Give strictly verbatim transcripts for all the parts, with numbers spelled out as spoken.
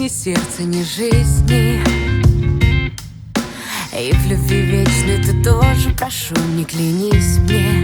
ни сердца, ни жизни. И в любви вечной ты тоже, прошу, не клянись мне.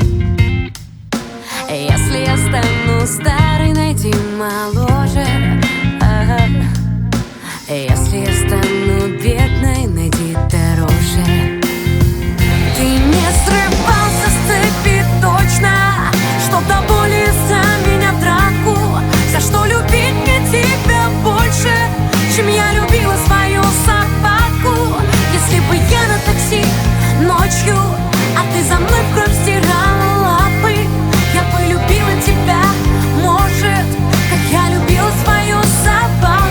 Если я стану старой, найди моложе. Ага. Если я стану бедной, найди дороже. Ты не срывался с цепи точно, чтоб до боли за меня в драку. За что любить мне тебя больше, чем я любила свою собаку? Если бы я на такси ночью, а ты за мной в кровь стирала лапы, я полюбила тебя, может, как я любила свою собаку.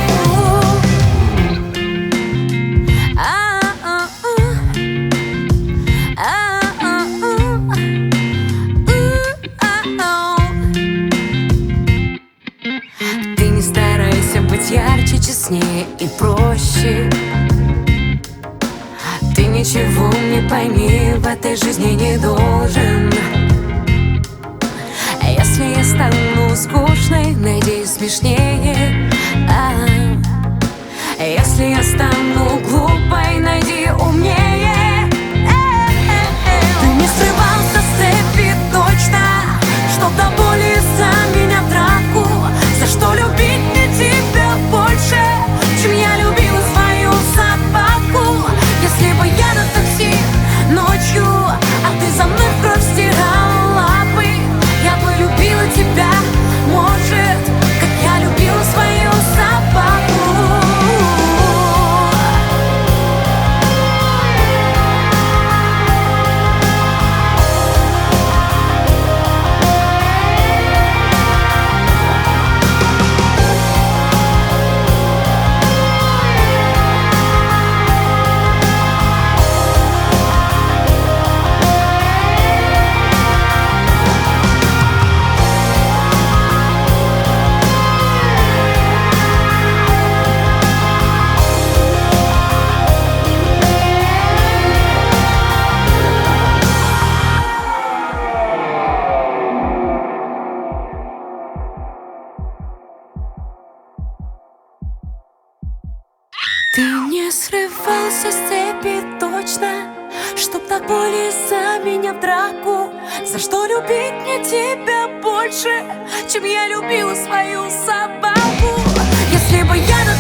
Ты не старайся быть ярче, честнее и проще. Ты ничего мне, пойми, в этой жизни не должен. Если я стану скучной, найди смешнее. А, если я стану глупой, найди умнее. Ты не срывался с цепи точно, чтоб до боли за меня в драку. За что любить мне тебя больше, чем я любила свою собаку? Если бы я на такси ночью, а ты за мной в кровь стирала лапы, я бы любила тебя, может, как я любила свою собаку. Ты не срывался с цепи точно, чтоб до боли за меня в драку. За что любить мне тебя больше, чем я любила свою собаку? Если бы я